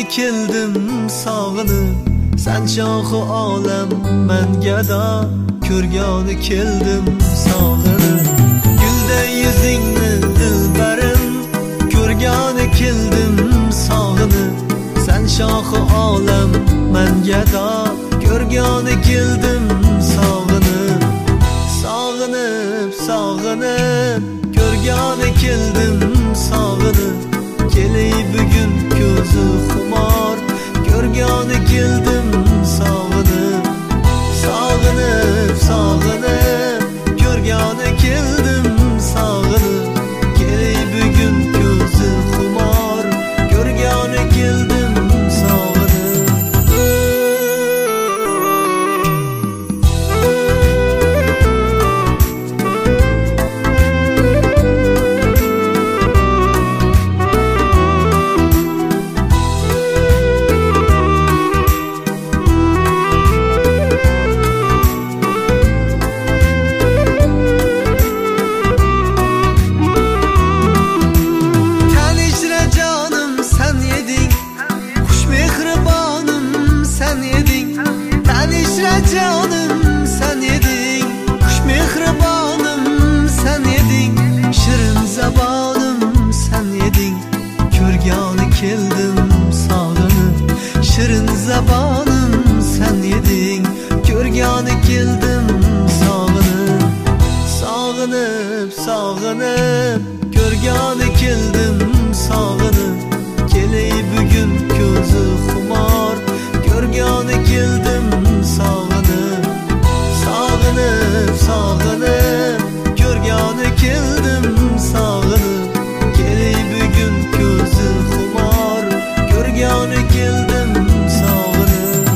keldim sog'inib, sen shohi olam men gado, ko'rgani keldim sog'inib. Gulday yuzingni dilbarim, ko'rgani keldim sog'inib, sen shohi olam men gado, ko'rgani keldim sog'inib. Sog'inib, sog'inib, ko'rgani keldim sog'inib, kelay bugun ko'zi xumor, ko'rgani keldim sog'inib. Sog'inib, sog'inib, ko'rgani keldim sog'inib, kelay bugun ko'zi xumor, ko'rgani keldim sog'inib. Canım sen yedin, kuş mehribanım sen yedin, şirin zabanım sen yedin, ko'rgani keldim sog'inib. Şirin zabanım sen yedin, ko'rgani keldim sog'inib. Sog'inib, sog'inib, ko'rgani keldim sog'inib, kelay bugun ko'zi xumor, ko'rgani keldim sog'inib. Sog'inib, sog'inib, ko'rgani keldim sog'inib, kelay bugun ko'zi xumor, ko'rgani keldim sog'inib.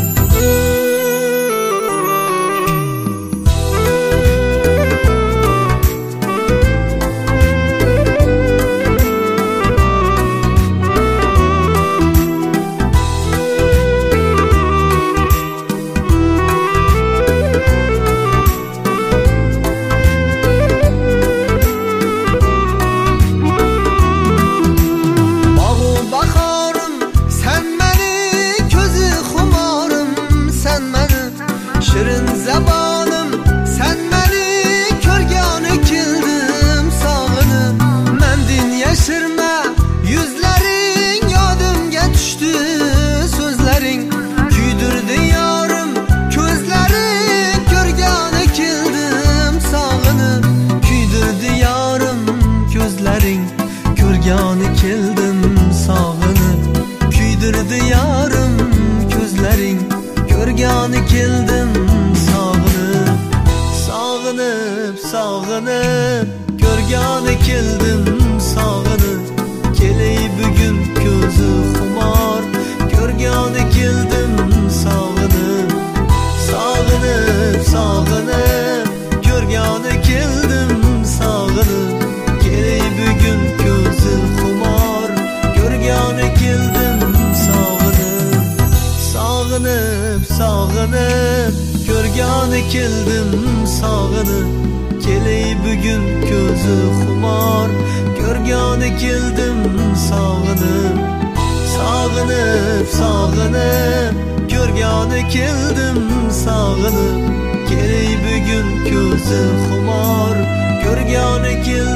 Şirin zabanım sen meni, ko'rgani keldim sog'inib. Mendin yashirma yuzlaring, yodimga tushdi so'zlaring, kuydirdi yorim ko'zlaring, ko'rgani keldim sog'inib. Kuydirdi yorim ko'zlaring, ko'rgani keldim sog'inib. Kuydirdi yorim ko'zlaring, ko'rgani keldim sog'inib. Sog'inib, sog'inib, ko'rgani keldim sog'inib, kelay bugun ko'zi xumor, ko'rgani keldim sog'inib. Sog'inib, sog'inib, ko'rgani keldim sog'inib, kelay bugun ko'zi xumor, ko'rgani keldim sog'inib. Sog'inib, sog'inib, ko'rgani keldim sog'inib, kelay bugun ko'zi xumor, ko'rgani keldim sog'inib. Sog'inib, sog'inib, ko'rgani keldim sog'inib, kelay bugun ko'zi xumor, ko'rgani keldim